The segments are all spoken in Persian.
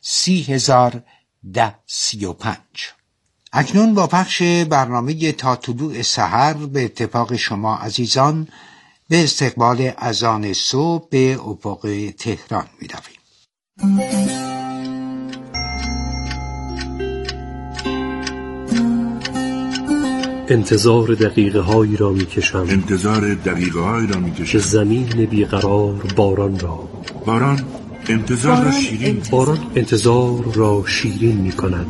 30,1035. اکنون با پخش برنامه تا طلوع سحر به اتفاق شما عزیزان به استقبال اذان صبح به افق تهران می رویم. انتظار دقیقه هایی را می کشم که زمین بیقرار باران را انتظار را شیرین می کند.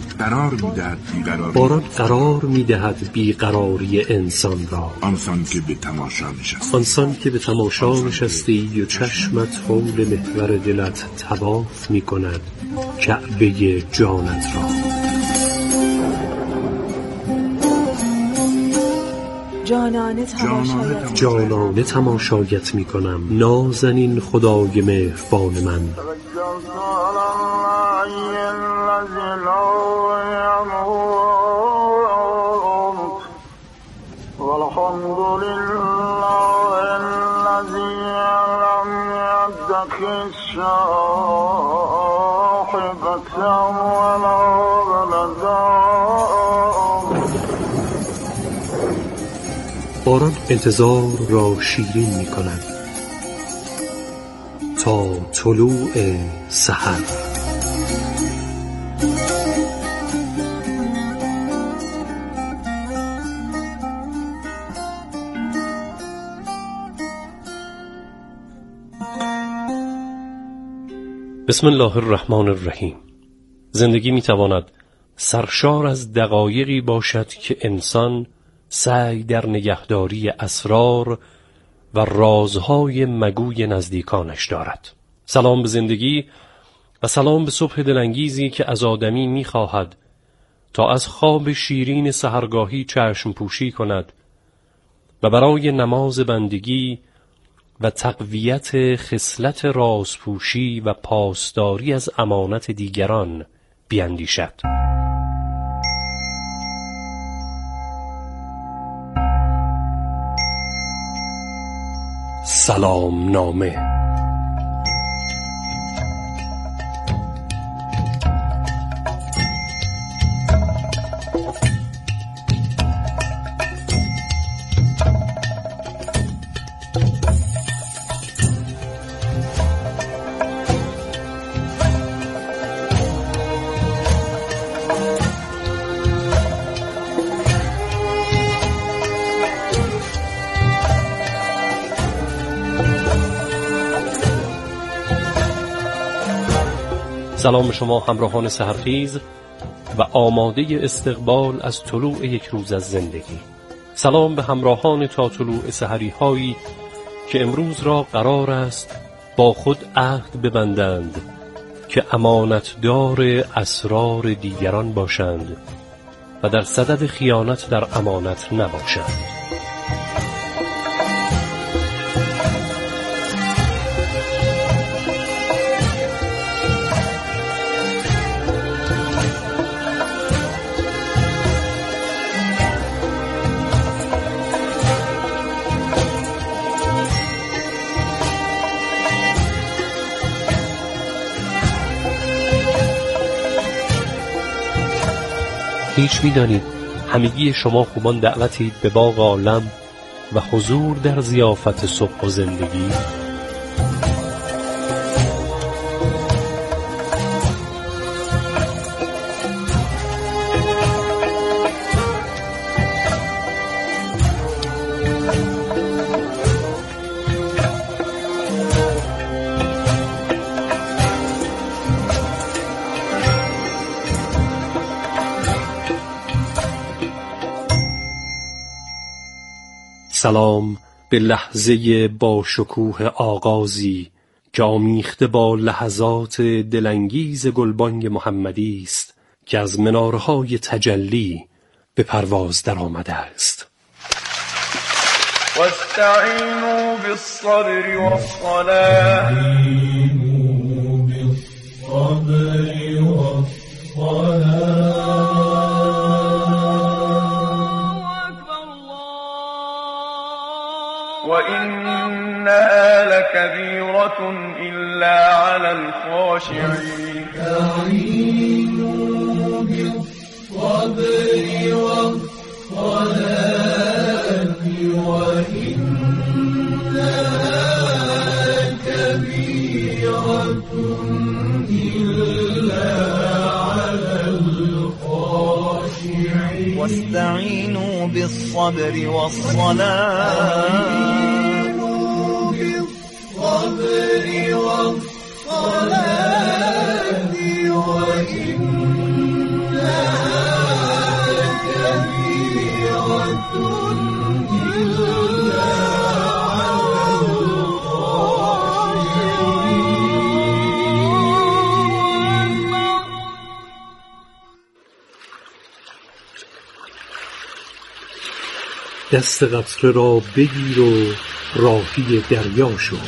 باران قرار می دهد بیقراری انسان را. آنسان که به تماشا نشستی و چشمت حول محور دلت طواف می کند کعبه جانت را. جانانه تماشایت می کنم نازنین خدای مهربان من. باران انتظار را شیرین می کند تا طلوع سحر. بسم الله الرحمن الرحیم. زندگی می تواند سرشار از دقایقی باشد که انسان سعی در نگهداری اسرار و رازهای مگوی نزدیکانش دارد. سلام به زندگی و سلام به صبح دلانگیزی که از آدمی می‌خواهد تا از خواب شیرین سحرگاهی چشم پوشی کند و برای نماز بندگی و تقویت خصلت رازپوشی و پاسداری از امانت دیگران بیندیشد. سلام نامه. سلام به شما همراهان سحرخیز و آماده استقبال از طلوع یک روز از زندگی. سلام به همراهان تا طلوع سحری هایی که امروز را قرار است با خود عهد ببندند که امانتدار اسرار دیگران باشند و در صدد خیانت در امانت نباشند. هیچ می‌دانید همگی شما خوبان دعوتید به باغ عالم و حضور در ضیافت صبح و زندگی. سلام به لحظه با شکوه آغازی که آمیخته با لحظات دلانگیز گلبانگ محمدی است که از منارهای تجلی به پرواز در آمده است. واستعینوا بالصبر والصلاة وإنها لكبيرة كبيرة إلا على الخاشعين استعينوا بالصبر والصلاة وإنها كبيرة إلا على الخاشعين واستعينوا بالصبر والصلاة دست قطره را بگیر و راهی دریا شو.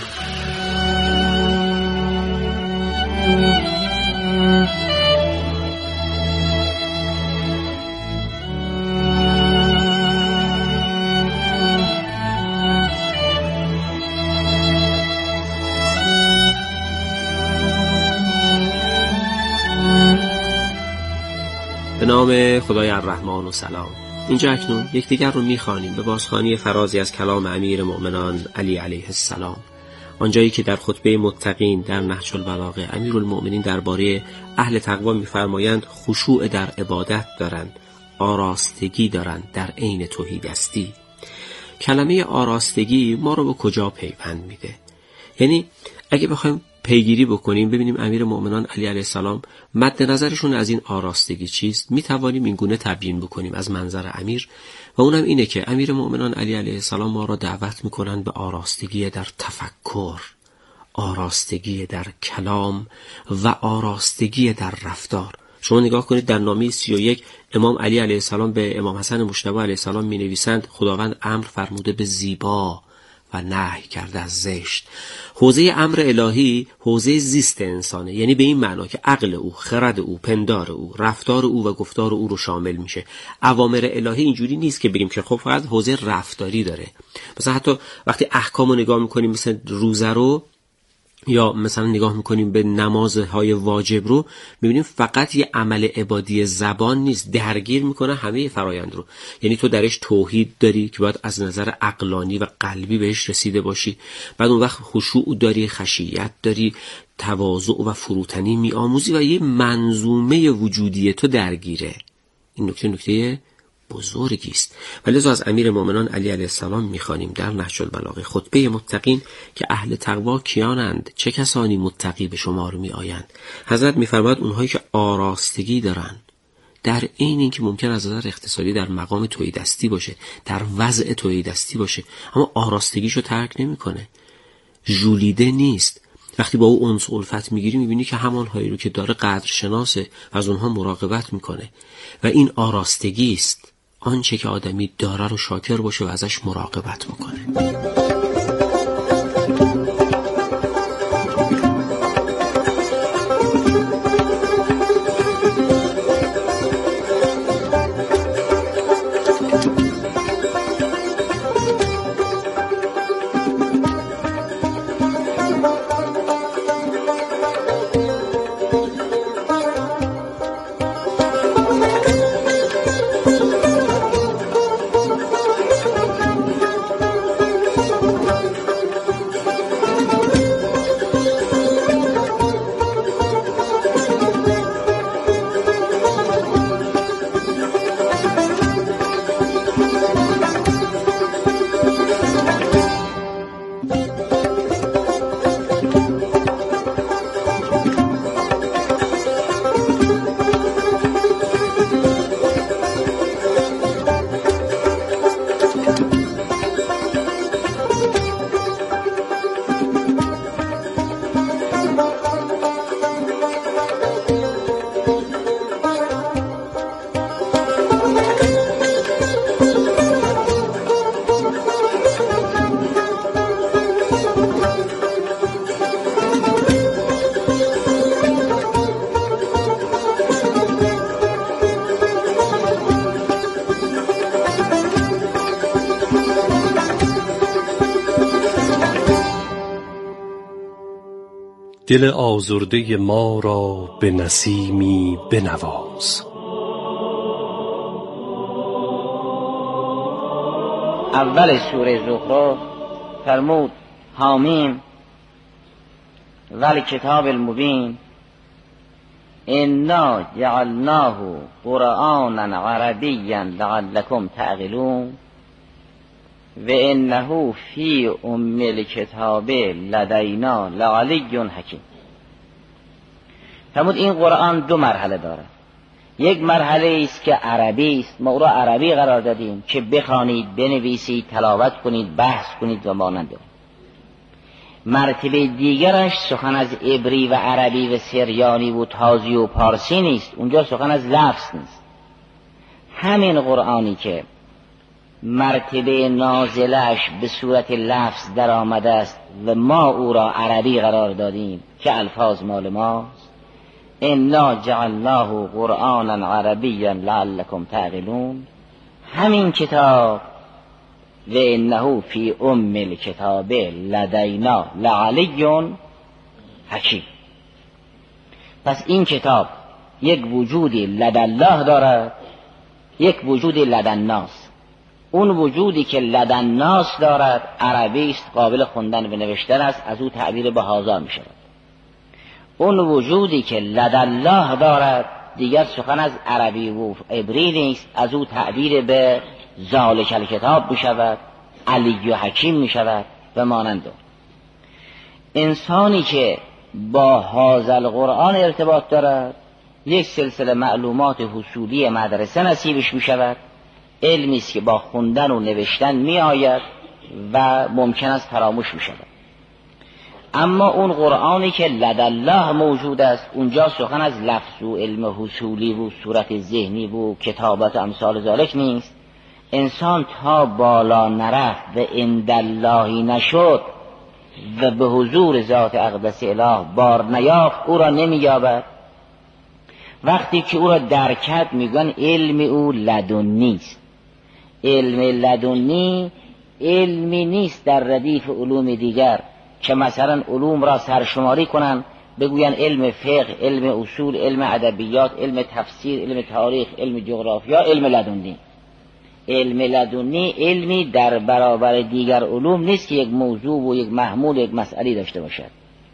به نام خدای الرحمن و سلام. اینجا اکنون یکدیگر رو می‌خوانیم به بازخوانی فرازی از کلام امیر مؤمنان علی علیه السلام، آنجایی که در خطبه متقین در نهج البلاغه امیرالمؤمنین درباره اهل تقوا می‌فرمایند خشوع در عبادت دارند، آراستگی دارند در عین توحیدستی. کلمه آراستگی ما رو به کجا پیوند میده؟ یعنی اگه بخوایم پیگیری بکنیم ببینیم امیر مؤمنان علی علیه السلام مد نظرشون از این آراستگی چیست، میتوانیم این گونه تبیین بکنیم از منظر امیر، و اونم اینه که امیر مؤمنان علی علیه السلام ما را دعوت میکنن به آراستگی در تفکر، آراستگی در کلام و آراستگی در رفتار. شما نگاه کنید در نامه 31 امام علی علیه السلام به امام حسن مجتبی علیه السلام می نویسند خداوند امر فرموده به زیبا و نهی کرده از زشت. حوزه امر الهی حوزه زیست انسانه، یعنی به این معنا که عقل او، خرد او، پندار او، رفتار او و گفتار او رو شامل میشه. اوامر الهی اینجوری نیست که بگیم که خب فقط حوزه رفتاری داره. مثلا حتی وقتی احکامو نگاه میکنیم مثلا روزه رو یا مثلا نگاه میکنیم به نمازهای واجب رو میبینیم فقط یه عمل عبادی زبان نیست، درگیر میکنه همه فرایند رو. یعنی تو درش توحید داری که باید از نظر عقلانی و قلبی بهش رسیده باشی، بعد اون وقت خشوع داری، خشیت داری، تواضع و فروتنی میآموزی و یه منظومه وجودی تو درگیره. این نکته بزرگی است. ولذا از امیر مؤمنان علی علیه السلام می‌خوانیم در نهج البلاغه خطبه متقین که اهل تقوا کیانند، چه کسانی متقی به شما رو میآیند. حضرت می‌فرماید اونهایی که آراستگی دارند، در عین اینکه ممکن از نظر اقتصادی در مقام توحیدستی باشه، در وضع توحیدستی باشه، اما آراستگیشو ترک نمی‌کنه، ژولیده نیست. وقتی با او انس و الفت میگیری میبینی که همانهایی رو که داره قدر شناسه و از اونها مراقبت میکنه و این آراستگی است. آنچه که آدمی داره رو شاکر باشه و ازش مراقبت میکنه. دل آزرده ما را به نسیمی بنواز. اول سوره زخرف فرمود حامیم والکتاب المبین انا جعلناه قرآنا عربیا لعلکم تعقلون و انه فی ام الکتاب لدینا لعلی حکیم. فرمود این قرآن دو مرحله داره. یک مرحله است که عربی است، ما او را عربی قرار دادیم که بخوانید، بنویسید، تلاوت کنید، بحث کنید و مانند اون. مرتبه دیگرش سخن از عبری و عربی و سریانی و تازی و پارسی نیست، اونجا سخن از لفظ نیست. همین قرآنی که مرتبه نازلش به صورت لفظ در آمده است و ما او را عربی قرار دادیم که الفاظ مال ماست، انا جعلناه قرآنا عربیا لعلکم تعقلون، همین کتاب و انه فی ام الکتاب لدینا لعلی حکیم. پس این کتاب یک وجودی لدالله دارد، یک وجودی لدالناس. اون وجودی که لدالناس دارد عربی است، قابل خوندن و نوشتن است، از او تعبیر به هازا می شود. اون وجودی که لدالله دارد دیگر سخن از عربی و عبری نیست، از او تعبیر به ذالک الکتاب می شود، علی و حکیم می شود و مانند. انسانی که با هذا القرآن ارتباط دارد یک سلسله معلومات حصولی مدرسه نصیبش می شود، علمی است که با خوندن و نوشتن می آید و ممکن است فراموش می شود. اما اون قرآنی که لدالله موجود است اونجا سخن از لفظ و علم حصولی و صورت ذهنی و کتابت و امثال ذالک نیست. انسان تا بالا نرفت و عنداللهی نشد و به حضور ذات اقدس اله بار نیافت او را نمییابد. وقتی که او را درک کرد میگن علم او لدنی است. علم لدنی علمی نیست در ردیف علوم دیگر که مثلا علوم را سرشماری کنن بگوین علم فقه، علم اصول، علم ادبیات، علم تفسیر، علم تاریخ، علم جغرافیا، علم لدنی. علم لدنی علمی در برابر دیگر علوم نیست که یک موضوع و یک محمول یک مسئله داشته باشد.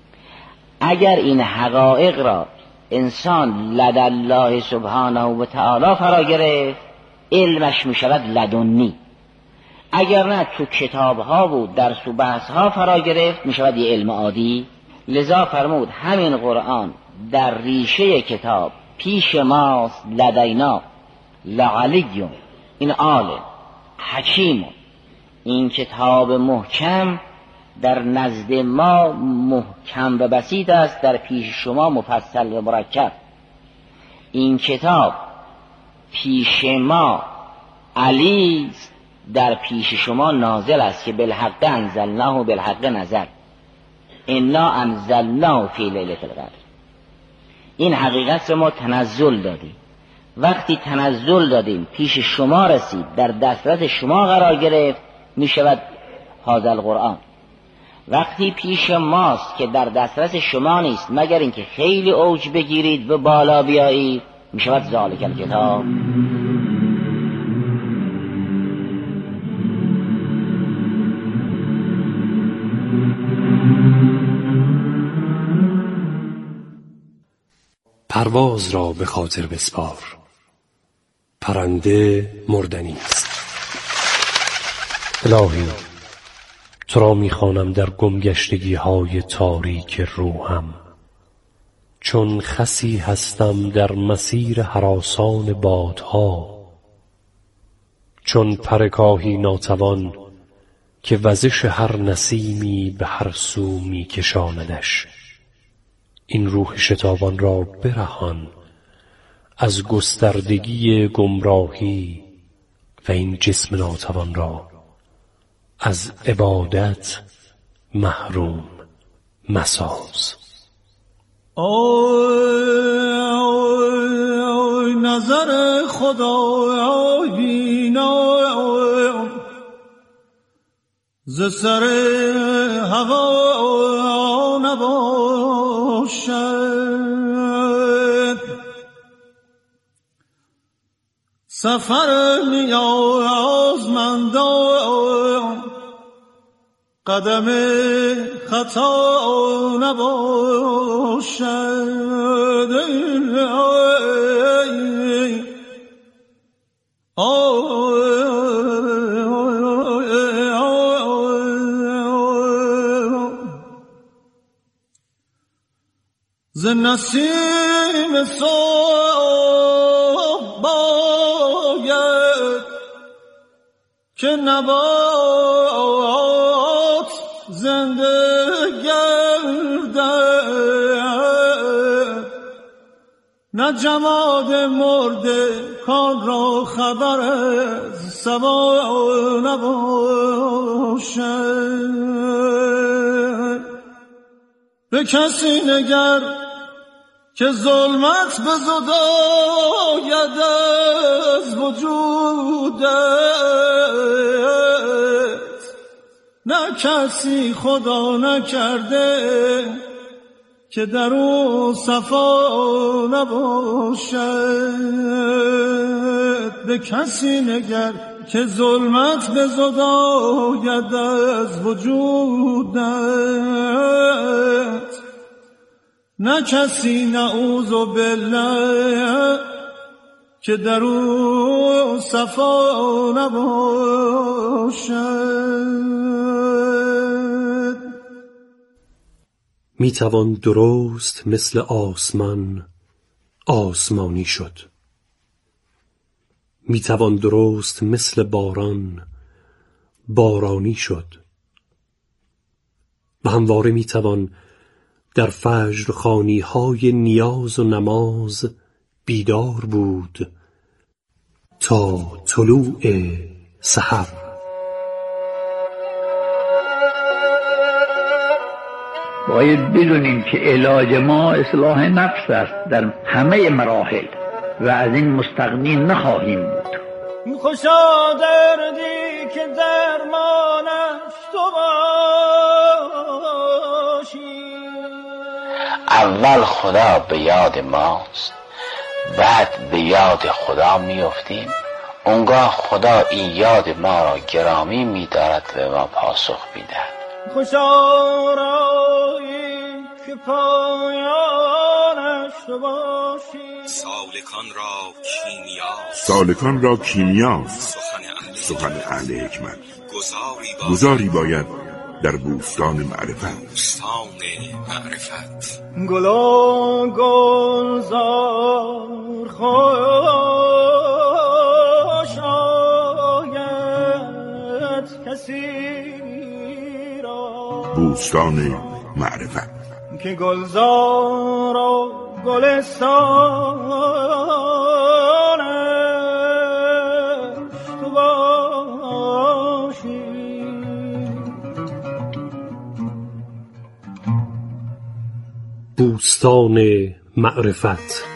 اگر این حقایق را انسان لدالله سبحانه و تعالی فرا گرفت علمش می شود لدنی. اگر نه تو کتابها و درس و بحثها فرا گرفت می شود یه علم عادی. لذا فرمود همین قرآن در ریشه کتاب پیش ماست لدینا لعلیون، این عالم حکیم، این کتاب محکم در نزد ما محکم و بسیط است، در پیش شما مفصل و مرکب. این کتاب پیش ما علی است، در پیش شما نازل است که بالحق انزلناه و بالحق نزل. انا انزلناه فی لیلة القدر. این حقیقت رو ما تنزل دادیم. وقتی تنزل دادیم پیش شما رسید، در دسترس شما قرار گرفت، می شود هذا القرآن. وقتی پیش ماست که در دسترس شما نیست مگر اینکه خیلی اوج بگیرید و بالا بیایید، می شود ذالک الکتاب. پرواز را به خاطر بسپار، پرنده مردنی است. الهی تو را می‌خوانم در گمگشتگی‌های تاریک روحم، چون خسی هستم در مسیر هراسان بادها، چون پرکاهی ناتوان که وزش هر نسیمی به هر سو می‌کشاندش. این روح شتابان را برهان از گستردگی گمراهی و این جسم ناتوان را از عبادت محروم مساز. آی نظر خدا بینا ز سر هوا نباشد. سفر نیازمندان قدم خطا نباشد. ز نسیم صبح باید که نبات زنده گردد، نه جماد مرده کان را خبر از صبا نباشد. به کسی نگر که ظلمت بزداید از وجودت، نه کسی خدا نکرده که در او صفا نباشد. به کسی نگر که ظلمت بزداید از وجودت، نه کسی نعوذ بالله که در او صفا نباشد. می توان درست مثل آسمان آسمانی شد، می توان درست مثل باران بارانی شد، و همواره می توان در فجر خوانی های نیاز و نماز بیدار بود تا طلوع سحر. باید بدونیم که علاج ما اصلاح نفس است در همه مراحل و از این مستغنی نخواهیم بود. خوشا دردی که درمانش تو باشی. اول خدا به یاد ماست، بعد به یاد خدا میافتیم. اونگاه خدا این یاد ما را گرامی می‌دارد و ما پاسخ می‌دهد. خوشا رایی که پایانش تو باشی. سالکان را کیمیاست سخن اهل حکمت. گذاری باید در بوستان معرفت. گلا گلزار خوش آید کسی را. بوستان معرفت که گلزار و گلستانش تو باشی. بوستان معرفت.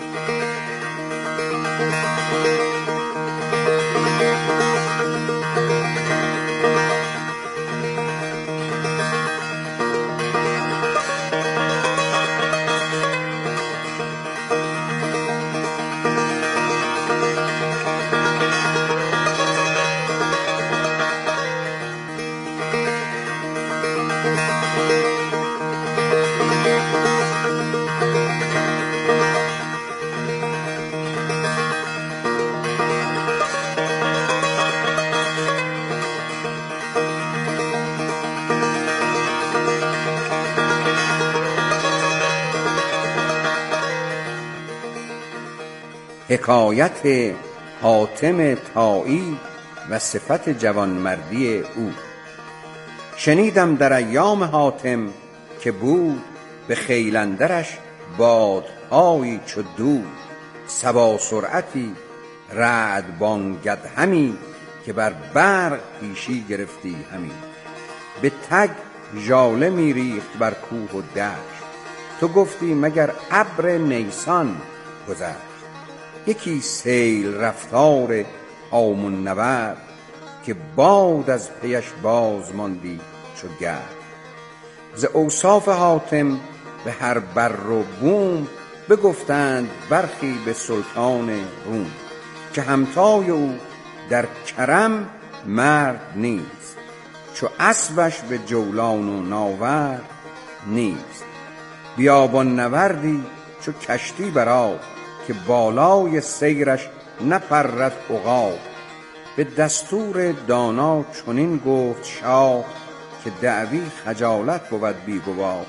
حکایت حاتم طایی و صفت جوانمردی او. شنیدم در ایام حاتم که بود به خیل اندرش بادهایی چو دود. صبا سرعتی رعد بانگد همی که بر برق پیشی گرفتی همی. به تگ ژاله می ریخت بر کوه و دشت، تو گفتی مگر ابر نیسان گذشت. یکی سیل رفتار هامون نورد که باد از پیش باز ماندی چو گرد. ز اوصاف حاتم به هر بر و بوم، بگفتند برخی به سلطان روم، که همتای او در کرم مرد نیست، چو اسبش به جولان و ناورد نیست. بیابان نوردی چو کشتی بر آب، که بالای سیرش نپرد عقاب. به دستور دانا چنین گفت شاه، که دعوی خجالت بود بی گواه.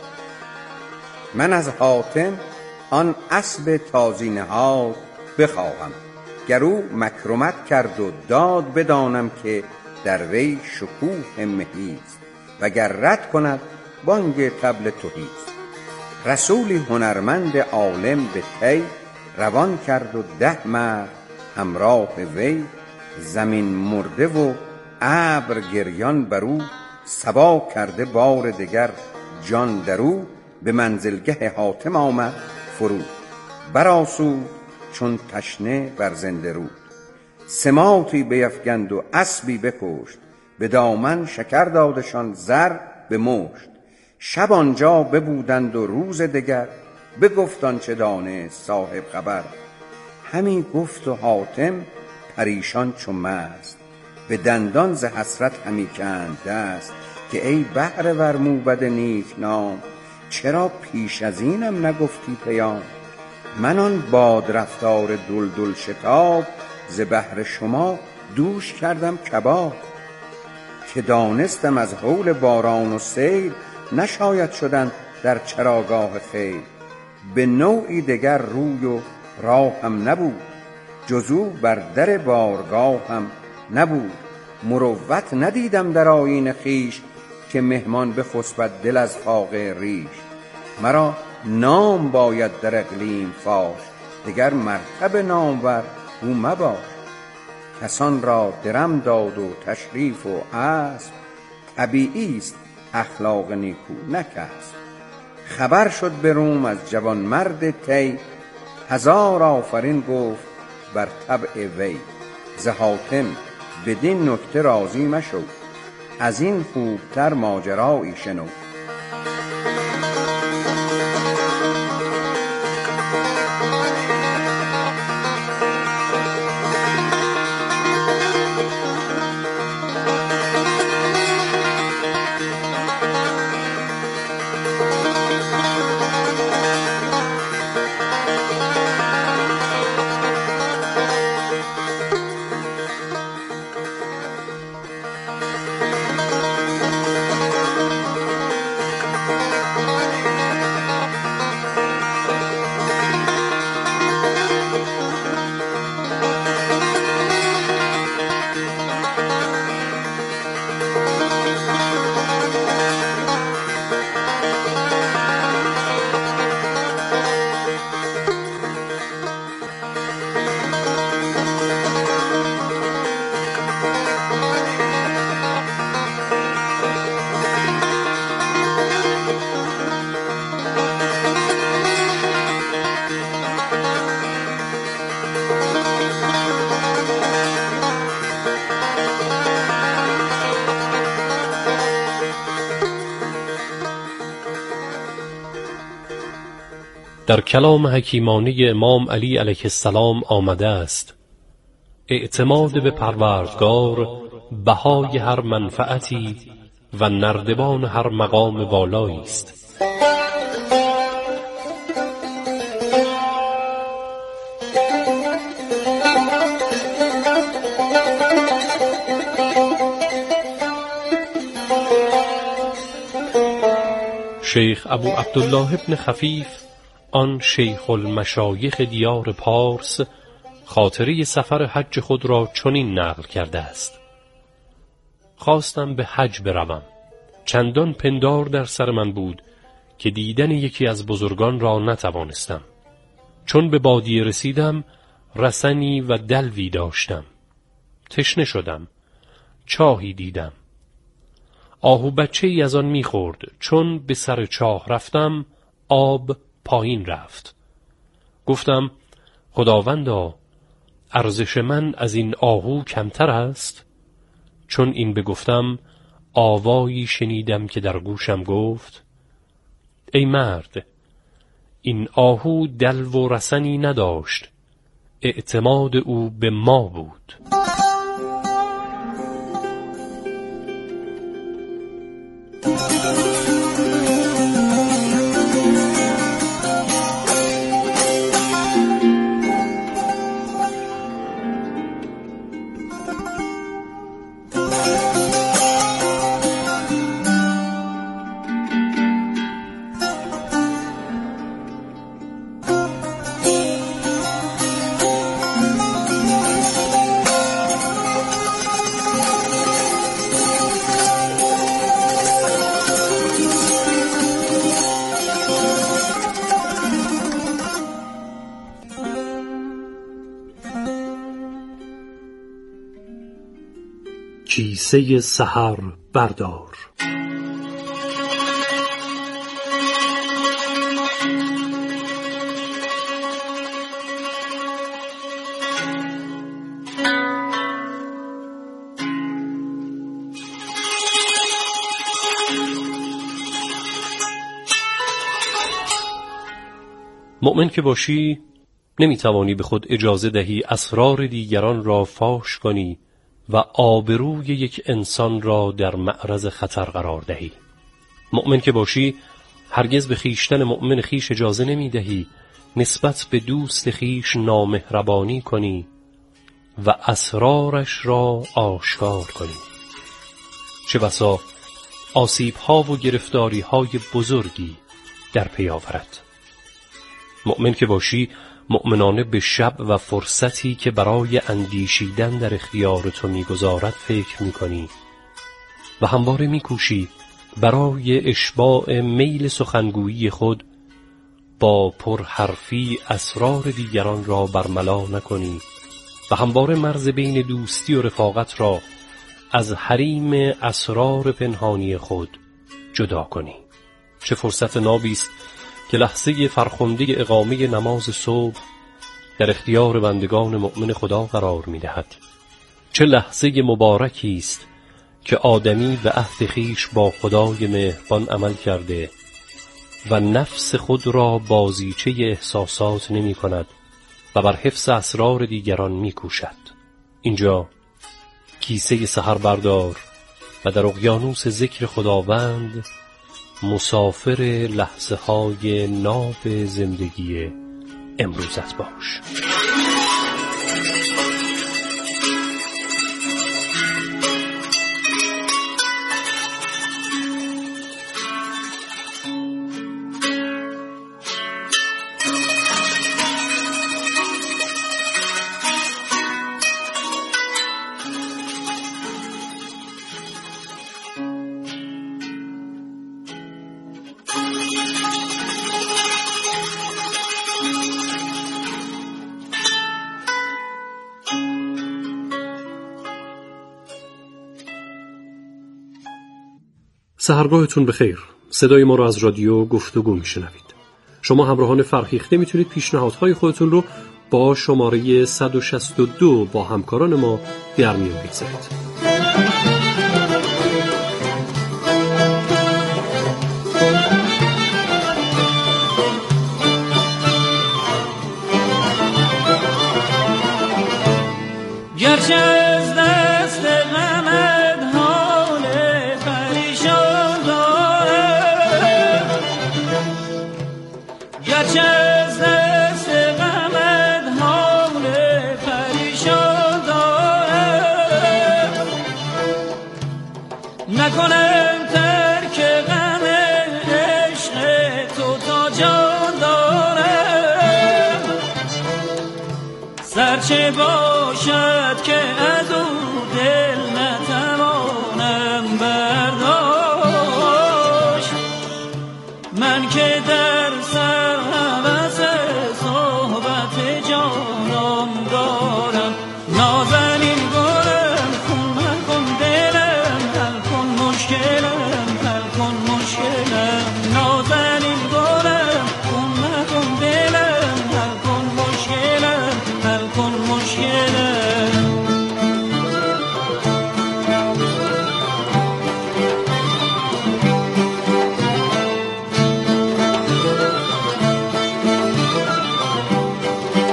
من از حاتم آن اسب تازی نهاد بخواهم، گر او مکرمت کرد و داد بدانم که در وی شکوه مهیست، وگر رد کند بانگ طبل تهیست. رسولی هنرمند عالم به طی، روان کرد و 10 مرد همراه وی. زمین مرده و ابر گریان برو، صبا کرده بار دگر جان درو. به منزلگه حاتم آمد فرود، برآسود چون تشنه بر زنده رود. سماطی بیفگند و اسبی بکشت، به دامن شکر دادشان زر به مشت. شب آنجا ببودند و روز دگر، بگفت آنچه دانست صاحب خبر. همی گفت و حاتم پریشان چو مست، به دندان ز حسرت همی کند دست. که ای بحر ور موبد نیک نام، چرا پیش از اینم نگفتی پیام. من آن باد رفتار دلدل شتاب، ز بحر شما دوش کردم کباب. که دانستم از هول باران و سیل، نشاید شدن در چراگاه خیل. به نوعی دگر روی و راه هم نبود، جزو بر در بارگاه هم نبود. مروت ندیدم در آیین خویش، که مهمان بخسبد دل از فاقه ریش. مرا نام باید در اقلیم فاش، دگر مرتب نامور او مباش. کسان را درم داد و تشریف و اسب، طبیعی است اخلاق نیکو نه کسب. خبر شد به روم از جوان مرد طی، 1000 آفرین گفت بر طبع وی. ز حاتم بدین نکته راضی مشو، از این خوبتر ماجرایی شنو. در کلام حکیمانه امام علی علیه السلام آمده است: اعتماد به پروردگار بهای هر منفعتی و نردبان هر مقام والایی است. شیخ ابو عبدالله ابن خفیف، آن شیخ المشایخ دیار پارس، خاطره سفر حج خود را چنین نقل کرده است: خواستم به حج بروم، چندان پندار در سر من بود که دیدن یکی از بزرگان را نتوانستم. چون به بادیه رسیدم، رسنی و دلوی داشتم. تشنه شدم، چاهی دیدم. آهو بچه ای از آن می‌خورد. چون به سر چاه رفتم، آب پایین رفت. گفتم: خداوندا، ارزش من از این آهو کمتر است؟ چون این بگفتم، آوایی شنیدم که در گوشم گفت: ای مرد، این آهو دلو و رسنی نداشت، اعتماد او به ما بود. کیسه سحر بردار. مؤمن که باشی نمیتوانی به خود اجازه دهی اسرار دیگران را فاش کنی و آبروی یک انسان را در معرض خطر قرار دهی. مؤمن که باشی هرگز به خیشتن مؤمن خیش اجازه نمی دهی نسبت به دوست خیش نامهربانی کنی و اسرارش را آشکار کنی. چه بسا آسیب‌ها و گرفتاری‌های بزرگی در پی آورد. مؤمن که باشی مؤمنانه به شب و فرصتی که برای اندیشیدن در اختیار تو می‌گذارد فکر می‌کنی و همواره می‌کوشی برای اشباع میل سخنگویی خود با پرحرفی اسرار دیگران را برملا نکنی و همواره مرز بین دوستی و رفاقت را از حریم اسرار پنهانی خود جدا کنی. چه فرصت نابی است که لحظه فرخنده اقامه نماز صبح در اختیار بندگان مؤمن خدا قرار می‌دهد. چه لحظه مبارکی است که آدمی به عهد خویش با خدای مهربان عمل کرده و نفس خود را بازیچه احساسات نمی‌کند و بر حفظ اسرار دیگران می‌کوشد. اینجا کیسه سحر بردار و در اقیانوس ذکر خداوند مسافر لحظه های ناب زندگی امروزت باش. سحرگاهتون بخیر. صدای ما را از رادیو گفتگو میشنوید. شما همراهان فرهیخته میتونید پیشنهادهای خودتون رو با شماره 162 با همکاران ما در میون بگذارید. نکنم ترک غم عشق تو تا جان دارم، سرچه باشد که از او دل نتوانم